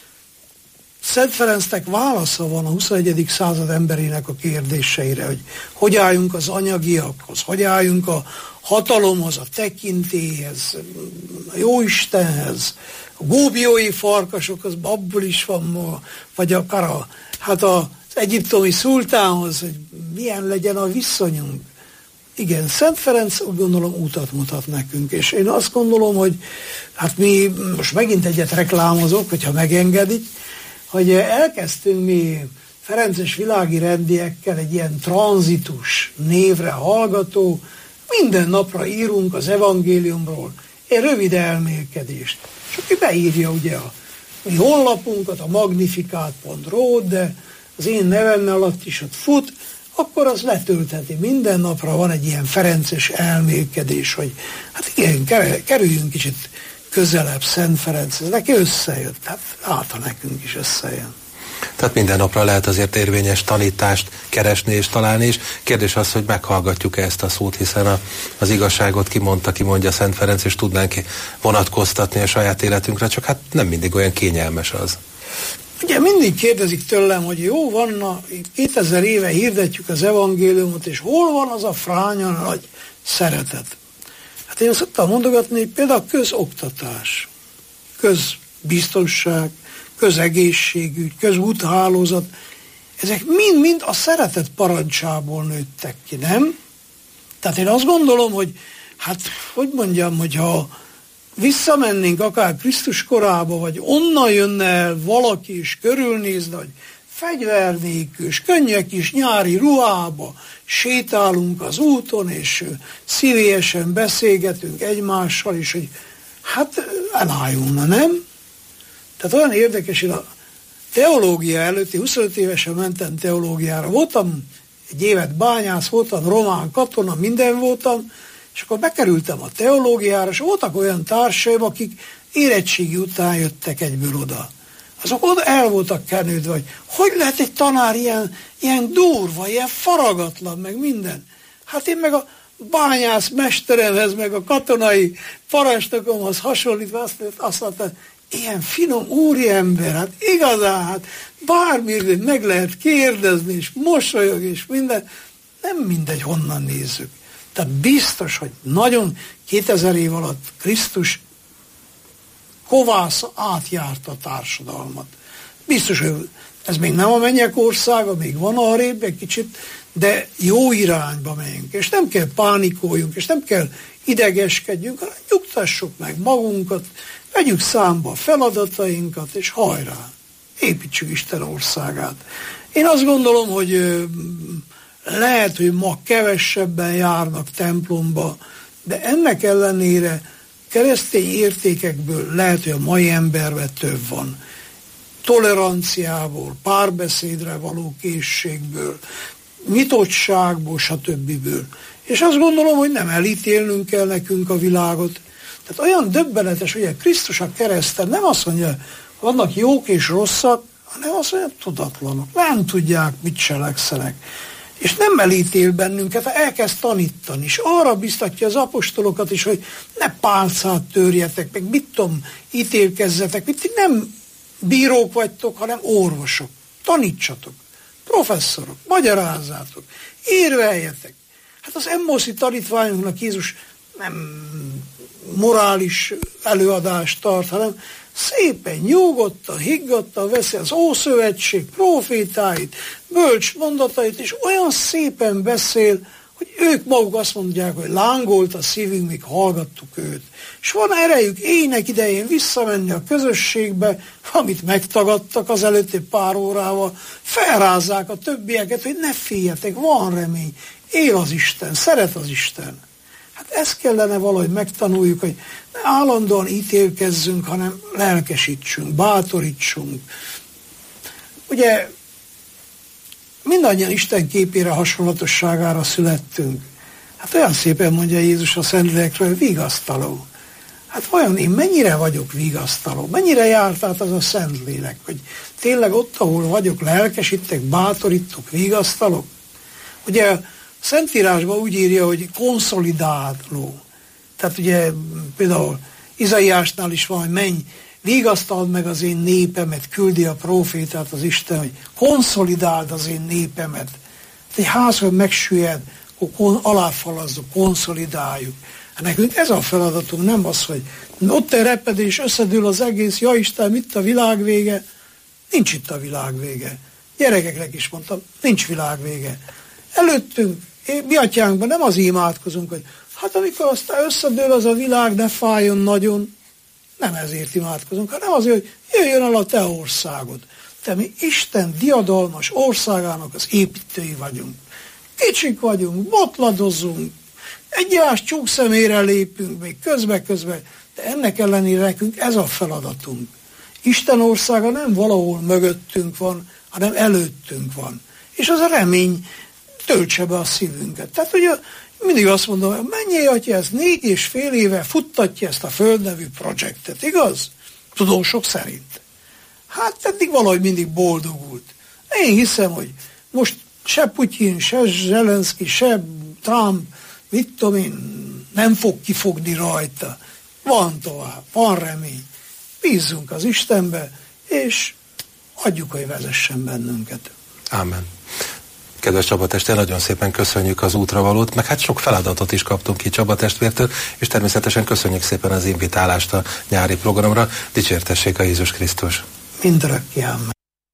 Szent Ferencnek válasza van a huszonegyedik század emberének a kérdéseire, hogy hogy álljunk az anyagiakhoz, hogy álljunk a hatalomhoz, a tekintélyhez, a Jóistenhez, a góbiói farkasokhoz, abból is van ma, vagy akár a, hát az egyiptomi szultánhoz, hogy milyen legyen a viszonyunk. Igen, Szent Ferenc úgy gondolom útat mutat nekünk, és én azt gondolom, hogy hát mi most megint egyet reklámozok, hogyha megengedik, hogy elkezdtünk mi ferences világi rendiekkel egy ilyen tranzitus névre hallgató, minden napra írunk az evangéliumról egy rövid elmélkedést. És aki beírja ugye a mi honlapunkat, a magnificat pont ro, de az én nevem alatt is ott fut, akkor az letöltheti. Minden napra van egy ilyen ferences elmélkedés, hogy hát igen, kerüljünk kicsit közelebb Szent Ferenchez. Neki összejött, hát által nekünk is összejön. Tehát minden napra lehet azért érvényes tanítást keresni és találni, és kérdés az, hogy meghallgatjuk-e ezt a szót, hiszen a, az igazságot kimondta, kimondja Szent Ferenc, és tudnánk vonatkoztatni a saját életünkre, csak hát nem mindig olyan kényelmes az. Ugye mindig kérdezik tőlem, hogy jó van, na, kétezer éve hirdetjük az evangéliumot, és hol van az a fránya nagy szeretet? Hát én szoktam mondogatni, hogy például közoktatás, közbiztonság, közegészségügy, közúthálózat, ezek mind-mind a szeretet parancsából nőttek ki, nem? Tehát én azt gondolom, hogy hát, hogy mondjam, hogyha visszamennénk akár Krisztus korába, vagy onnan jönne el valaki is körülnézne, hogy fegyver nélkül, és könnyek is nyári ruhába sétálunk az úton, és szívélyesen beszélgetünk egymással, és hogy hát elájulna, nem? Tehát olyan érdekes, hogy a teológia előtti, huszonöt évesen mentem teológiára, voltam egy évet bányász, voltam román katona, minden voltam, és akkor bekerültem a teológiára, és voltak olyan társaim, akik érettségi után jöttek egyből oda. Azok oda el voltak kenődve, hogy hogy lehet egy tanár ilyen, ilyen durva, ilyen faragatlan, meg minden. Hát én meg a bányász mesteremhez, meg a katonai parancsnokomhoz hasonlítva azt, azt mondtam, ilyen finom úriember, hát igazán, hát bármit meg lehet kérdezni, és mosolyog, és minden. Nem mindegy, honnan nézzük. Tehát biztos, hogy nagyon kétezer év alatt Krisztus kovásza átjárta a társadalmat. Biztos, hogy ez még nem a mennyek országa, még van arrébb egy kicsit, de jó irányba megyünk, és nem kell pánikoljunk, és nem kell idegeskedjünk, hanem nyugtassuk meg magunkat, vegyük számba a feladatainkat, és hajrá, építsük Isten országát. Én azt gondolom, hogy lehet, hogy ma kevesebben járnak templomba, de ennek ellenére keresztény értékekből lehet, hogy a mai emberben több van. Toleranciából, párbeszédre való készségből, nyitottságból, stb. És azt gondolom, hogy nem elítélnünk kell nekünk a világot. Tehát olyan döbbenetes, hogy a Krisztus a kereszten nem azt mondja, vannak jók és rosszak, hanem azt mondja, tudatlanok. Nem tudják, mit cselekszenek. És nem elítél bennünket, elkezd tanítani, és arra biztatja az apostolokat is, hogy ne pálcát törjetek, meg mit tudom, ítélkezzetek, mit nem bírók vagytok, hanem orvosok. Tanítsatok, professzorok, magyarázzátok, érveljetek. Hát az Emmoszi tanítványunknak Jézus nem morális előadást tart, hanem szépen nyugodtan, higgadtan veszi az Ószövetség profétáit, bölcs mondatait, és olyan szépen beszél, hogy ők maguk azt mondják, hogy lángolt a szívünk, míg hallgattuk őt. És van erejük ének idején visszamenni a közösségbe, amit megtagadtak az előtti pár órával, felrázzák a többieket, hogy ne féljetek, van remény, él az Isten, szeret az Isten. Hát ezt kellene valahogy megtanuljuk, hogy ne állandóan ítélkezzünk, hanem lelkesítsünk, bátorítsunk. Ugye mindannyian Isten képére, hasonlatosságára születtünk. Hát olyan szépen mondja Jézus a Szentlélekről, hogy vigasztaló. Hát vajon én mennyire vagyok vigasztaló? Mennyire járt át az a Szentlélek, hogy tényleg ott, ahol vagyok, lelkesítek, bátorítok, vigasztalok? Ugye a Szentírásban úgy írja, hogy konszolidáló. Tehát ugye például Izaiásnál is van, hogy menj, vigasztald meg az én népemet, küldi a profétát az Isten, hogy konszolidáld az én népemet. Egy házban megsüllyed, akkor aláfalazzuk, konszolidáljuk. Hát nekünk ez a feladatunk, nem az, hogy ott egy repedés, összedől az egész, ja Isten, itt a világ vége? Nincs itt a világ vége. Gyerekeknek is mondtam, nincs világ vége. Előttünk, mi atyánkban nem az imádkozunk, hogy hát amikor aztán összedől az a világ, ne fájjon nagyon, nem ezért imádkozunk, hanem azért, hogy jöjjön el a te országod. de mi Isten diadalmas országának az építői vagyunk. Kicsik vagyunk, botladozunk, egymás csúkszemére lépünk, még közbe-közbe, de ennek ellenére nekünk ez a feladatunk. Isten országa nem valahol mögöttünk van, hanem előttünk van. És az a remény töltse be a szívünket. Tehát ugye mindig azt mondom, hogy mennyi atya, ez négy és fél éve futtatja ezt a Föld nevű projektet, igaz? Tudósok szerint. Hát eddig valahogy mindig boldogult. Én hiszem, hogy most se Putyin, se Zelenszky, se Trump, mit tudom én, nem fog kifogni rajta. Van tovább, van remény. Bízzunk az Istenbe, és adjuk, hogy vezessen bennünket. Ámen. Kedves Csaba testvér, nagyon szépen köszönjük az útravalót, meg hát sok feladatot is kaptunk ki Csaba testvértől, és természetesen köszönjük szépen az invitálást a nyári programra. Dicsértessék a Jézus Krisztus! Mindörökké ámen.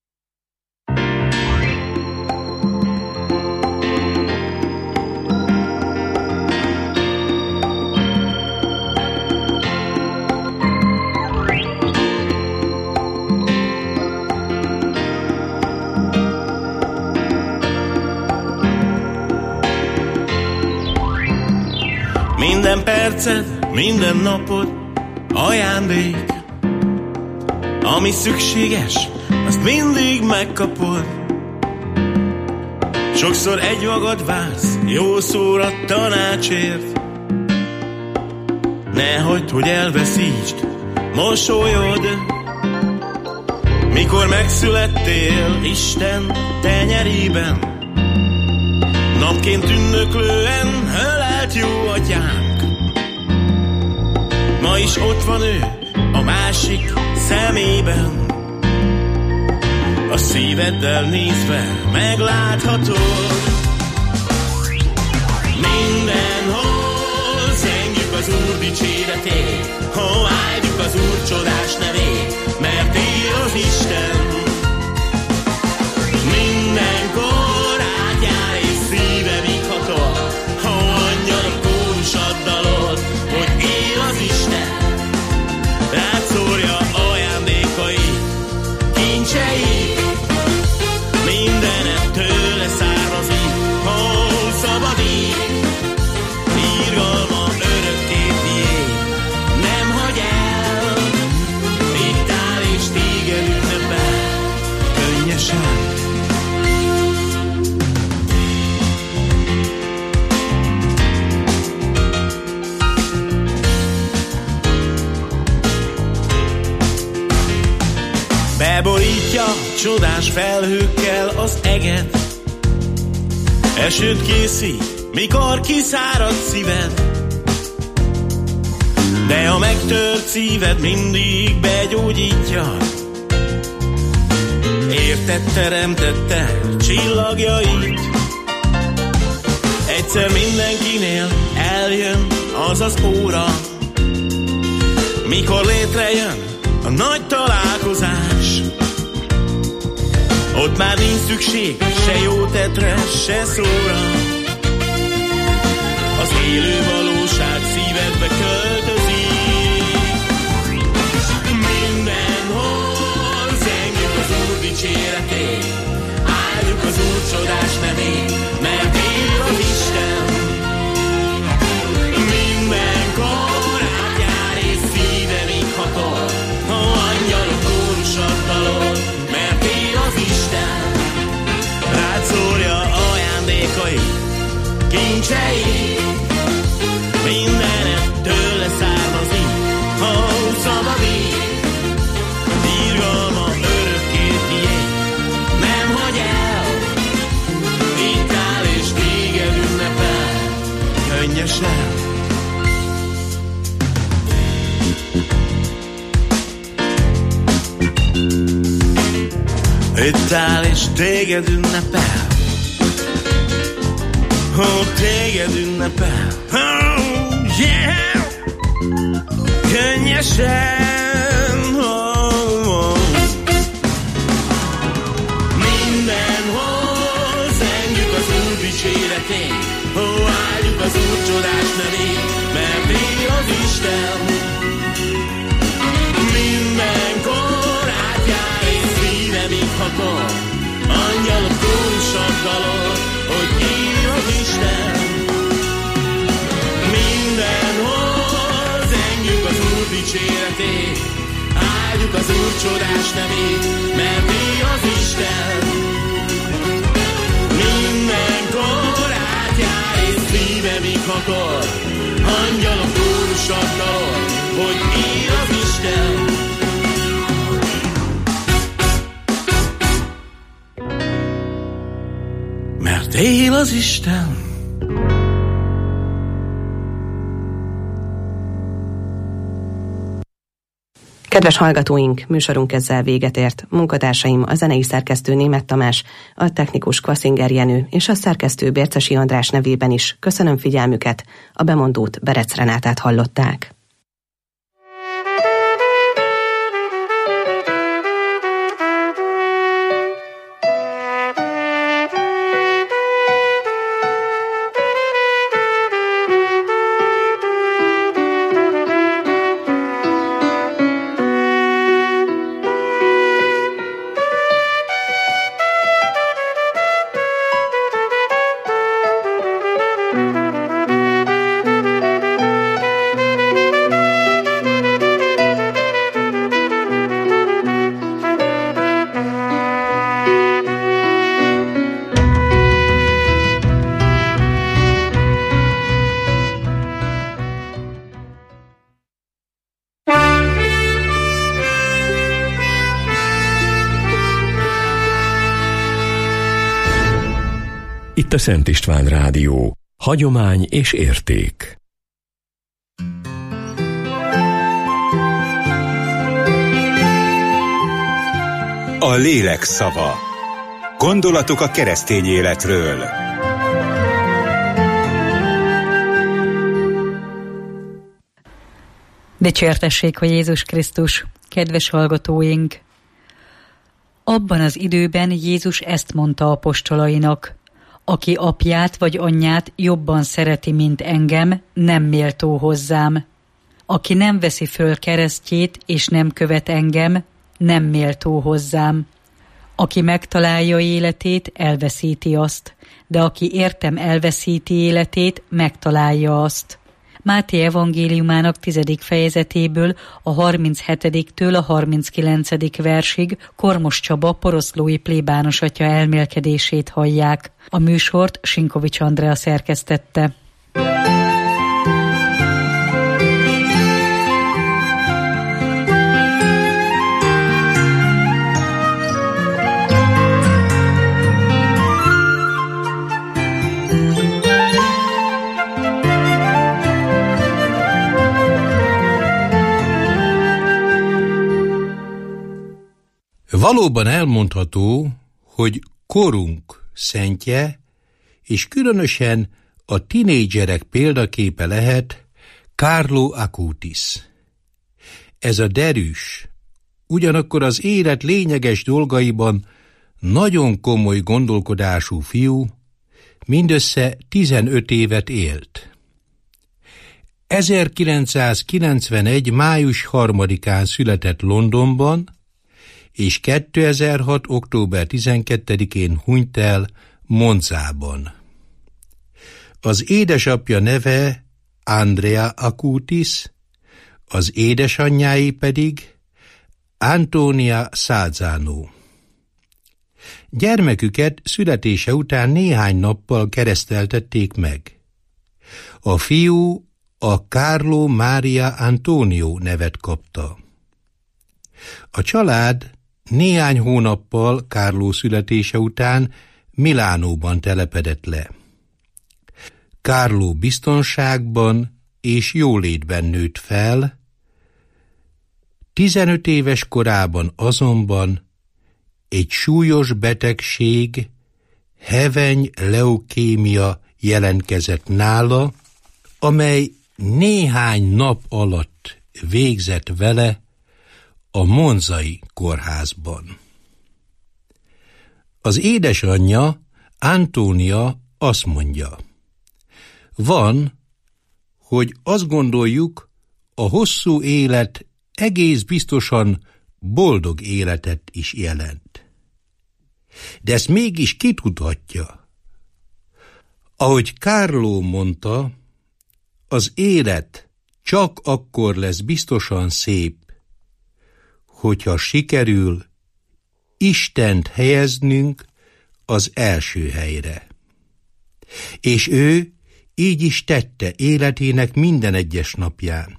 Minden percet, minden napot ajándék. Ami szükséges, azt mindig megkapod. Sokszor egy magad vársz, jó szóra tanácsért. Ne hagyd, hogy elveszítsd mosolyod. Mikor megszülettél Isten tenyerében, napként ünnöklően ölelt jó atyánk. Ma is ott van ő a másik szemében. A szíveddel nézve megláthatod. Mindenhol zengjük az Úr dicséretét, ha áldjuk az Úr csodás nevét, mert él az Isten. Mindenkor átjár és szíve vighatod, ha angyalok kórusat dalod, hogy él az Isten. Rád szórja ajándékai, kincsei, mindenet tőle származik, ha szabadít. Irgalma örökké tiéd, nem hagy el, itt áll és téged ünnepel, könnyesen. Beborítja csodás felhőkkel az eget, esőt készít, mikor kiszárad szíved, de a megtört szíved mindig begyógyítja. Érted teremtette csillagjait, egyszer mindenkinél eljön az az óra, mikor létrejön a nagy találkozás. Ott már nincs szükség se jó tetre, se szóra. Az élő valóság szívedbe költözik. Mindenhol zengjük az Úr dicséretét, áldjuk az Úr csodás nevét, mert él az Isten. Mindenkor átjár és szíve vighatod, ha angyalok kórusat dalod, mert él az Isten. Rád szórja ajándékai, kincsei, mindenet tőle származik, ha szabadít. Irgalma örökké tiéd, nem hagy el, itt áll és téged ünnepel, könnyesen. Itt áll és téged ünnepel, oh, téged ünnepel, oh, yeah, könnyesen, oh, oh. Mindenhol zengjük az Úr dicséretét, oh, áldjuk az Úr csodás nevét, mert él az Isten. Mindenkor átjár és szíve vighatod, mikakor, angyalok kórusok hogy ír az Isten. Mindenhol zengjük az Úr dicséretét, áldjuk az Úr csodás nevét, mert ő az Isten. Mindenkor átjár és szíve mikakor, angyalok kórusok hogy ír az Isten. Mert él az Isten. Kedves hallgatóink, műsorunk ezzel véget ért. Munkatársaim a zenei szerkesztő Németh Tamás, a technikus Kvaszinger Jenő és a szerkesztő Bércesi András nevében is köszönöm figyelmüket, a bemondót Berec Renátát hallották. Itt a Szent István Rádió. Hagyomány és érték. A lélek szava. Gondolatok a keresztény életről. Dicsértessék a Jézus Krisztus, kedves hallgatóink! Abban az időben Jézus ezt mondta apostolainak: aki apját vagy anyját jobban szereti, mint engem, nem méltó hozzám. Aki nem veszi föl keresztjét és nem követ engem, nem méltó hozzám. Aki megtalálja életét, elveszíti azt, de aki értem elveszíti életét, megtalálja azt. Máté evangéliumának tizedik fejezetéből a harminchetidiktől a harminckilencedik versig Kormos Csaba poroszlói plébános atya elmélkedését hallják. A műsort Sinkovics Andrea szerkesztette. Valóban elmondható, hogy korunk szentje, és különösen a tinédzserek példaképe lehet Carlo Acutis. Ez a derűs, ugyanakkor az élet lényeges dolgaiban nagyon komoly gondolkodású fiú mindössze tizenöt évet élt. ezerkilencszázkilencvenegy. május harmadikán született Londonban, és kétezer-hat. október tizenkettedikén hunyt el Monzában. Az édesapja neve Andrea Acutis, az édesanyjái pedig Antonia Sazzano. Gyermeküket születése után néhány nappal kereszteltették meg. A fiú a Carlo Maria Antonio nevet kapta. A család néhány hónappal Carlo születése után Milánóban telepedett le. Carlo biztonságban és jólétben nőtt fel, tizenöt éves korában azonban egy súlyos betegség, heveny leukémia jelentkezett nála, amely néhány nap alatt végzett vele a monzai kórházban. Az édesanyja, Antonia azt mondja: van, hogy azt gondoljuk, a hosszú élet egész biztosan boldog életet is jelent. De ezt mégis ki tudhatja? Ahogy Carlo mondta, az élet csak akkor lesz biztosan szép, hogyha sikerül Istent helyeznünk az első helyre. És ő így is tette életének minden egyes napján.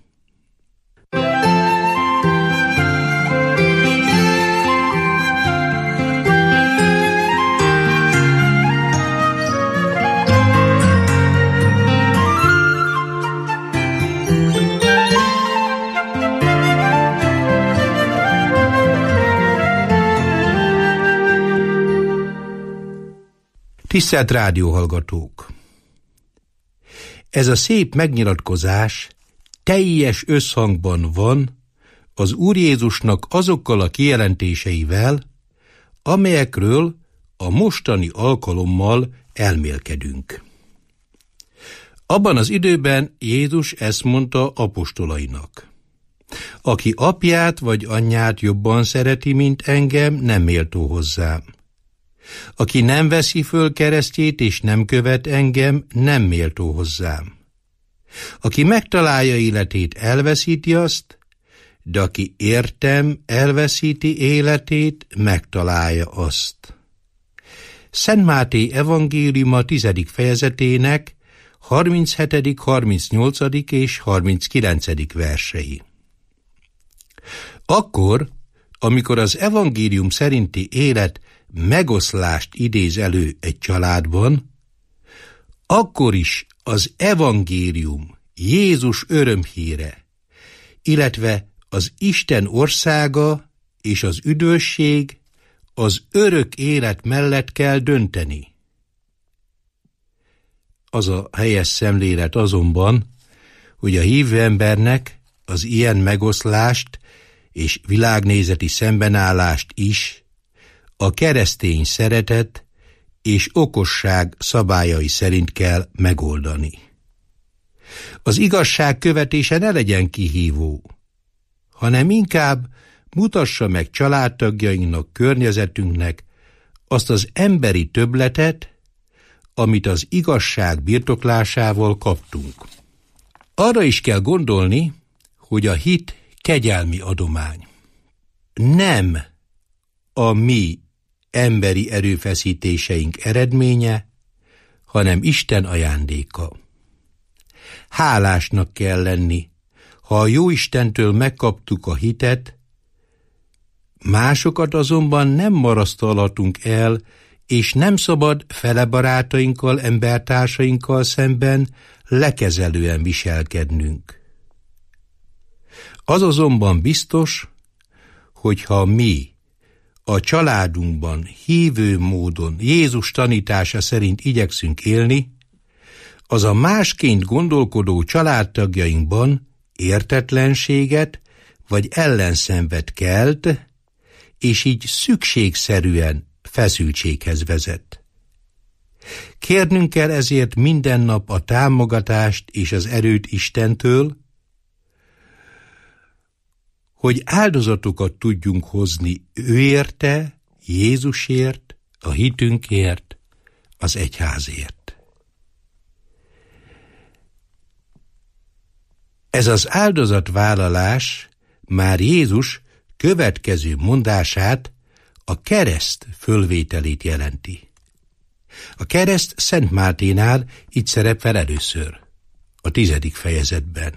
Tisztelt rádióhallgatók! Ez a szép megnyilatkozás teljes összhangban van az Úr Jézusnak azokkal a kijelentéseivel, amelyekről a mostani alkalommal elmélkedünk. Abban az időben Jézus ezt mondta apostolainak: aki apját vagy anyját jobban szereti, mint engem, nem méltó hozzám. Aki nem veszi föl keresztjét és nem követ engem, nem méltó hozzám. Aki megtalálja életét, elveszíti azt, de aki értem, elveszíti életét, megtalálja azt. Szent Máté evangéliuma tizedik fejezetének harminchetedik, harmincnyolcadik és harminckilencedik versei. Akkor, amikor az evangélium szerinti élet megoszlást idéz elő egy családban, akkor is az evangélium, Jézus örömhíre, illetve az Isten országa és az üdvösség, az örök élet mellett kell dönteni. Az a helyes szemlélet azonban, hogy a hívő embernek az ilyen megoszlást és világnézeti szembenállást is a keresztény szeretet és okosság szabályai szerint kell megoldani. Az igazság követése ne legyen kihívó, hanem inkább mutassa meg családtagjainknak, környezetünknek azt az emberi többletet, amit az igazság birtoklásával kaptunk. Arra is kell gondolni, hogy a hit kegyelmi adomány. Nem a mi emberi erőfeszítéseink eredménye, hanem Isten ajándéka. Hálásnak kell lenni, ha a Jóistentől megkaptuk a hitet, másokat azonban nem marasztalhatunk el, és nem szabad fele barátainkkal, embertársainkkal szemben lekezelően viselkednünk. Az azonban biztos, hogyha mi a családunkban hívő módon Jézus tanítása szerint igyekszünk élni, az a másként gondolkodó családtagjainkban értetlenséget vagy ellenszenvet kelt, és így szükségszerűen feszültséghez vezet. Kérnünk kell ezért minden nap a támogatást és az erőt Istentől, hogy áldozatokat tudjunk hozni ő érte, Jézusért, a hitünkért, az egyházért. Ez az áldozatvállalás már Jézus következő mondását, a kereszt fölvételét jelenti. A kereszt Szent Máténál így szerepel először, a tizedik fejezetben.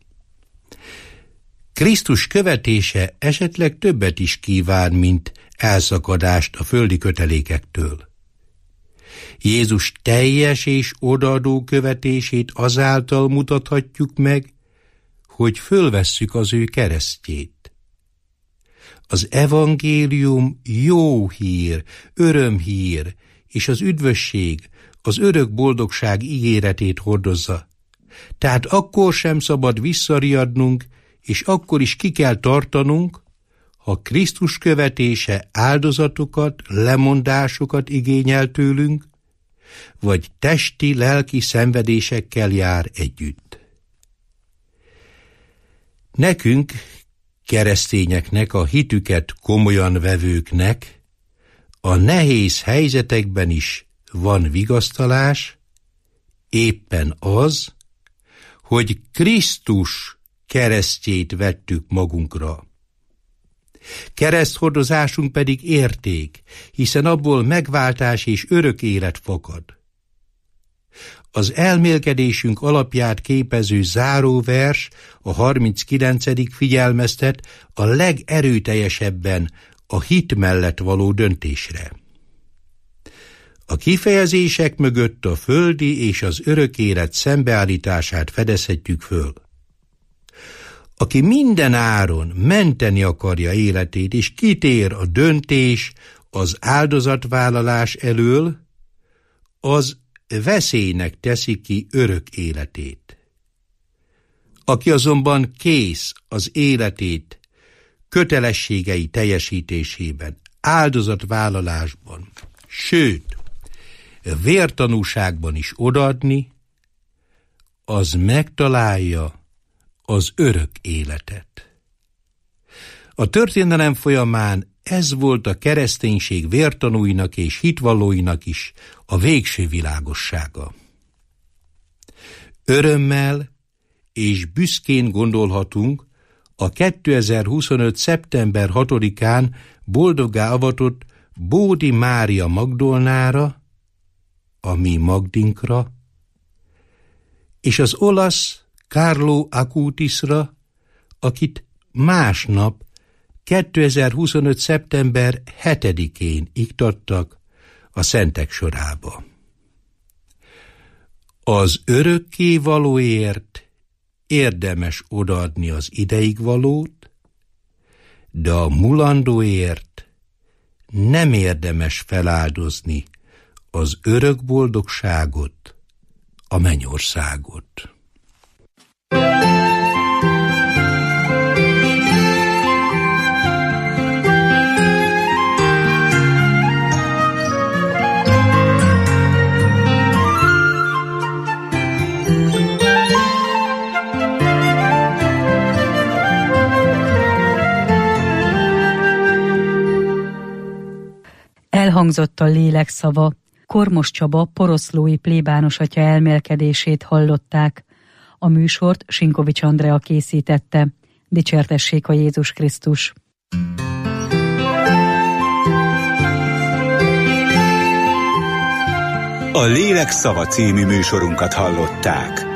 Krisztus követése esetleg többet is kíván, mint elszakadást a földi kötelékektől. Jézus teljes és odaadó követését azáltal mutathatjuk meg, hogy fölvesszük az ő keresztjét. Az evangélium jó hír, örömhír, és az üdvösség, az örök boldogság ígéretét hordozza. Tehát akkor sem szabad visszariadnunk, és akkor is ki kell tartanunk, ha Krisztus követése áldozatokat, lemondásokat igényel tőlünk, vagy testi, lelki szenvedésekkel jár együtt. Nekünk, keresztényeknek, a hitüket komolyan vevőknek a nehéz helyzetekben is van vigasztalás, éppen az, hogy Krisztus keresztjét vettük magunkra. Kereszthordozásunk pedig érték, hiszen abból megváltás és örök élet fakad. Az elmélkedésünk alapját képező záróvers, a harminckilencedik figyelmeztet a legerőteljesebben a hit mellett való döntésre. A kifejezések mögött a földi és az örök élet szembeállítását fedezhetjük föl. Aki minden áron menteni akarja életét, és kitér a döntés, az áldozatvállalás elől, az veszélynek teszi ki örök életét. Aki azonban kész az életét kötelességei teljesítésében, áldozatvállalásban, sőt, vértanúságban is odaadni, az megtalálja az örök életet. A történelem folyamán ez volt a kereszténység vértanúinak és hitvallóinak is a végső világossága. Örömmel és büszkén gondolhatunk a kétezer-huszonöt. szeptember hatodikán boldoggá avatott Bódi Mária Magdolnára, a mi Magdinkra, és az olasz Carlo Acutisra, akit másnap kétezer-huszonöt. szeptember hetedikén iktattak a szentek sorába. Az örökké valóért érdemes odaadni az ideig valót, de a mulandóért nem érdemes feláldozni az örök boldogságot, a mennyországot. Elhangzott a lélek szava. Kormos Csaba poroszlói plébános atya elmélkedését hallották. A műsort Sinkovics Andrea készítette. Dicsértessék a Jézus Krisztus! A Lélek szava című műsorunkat hallották.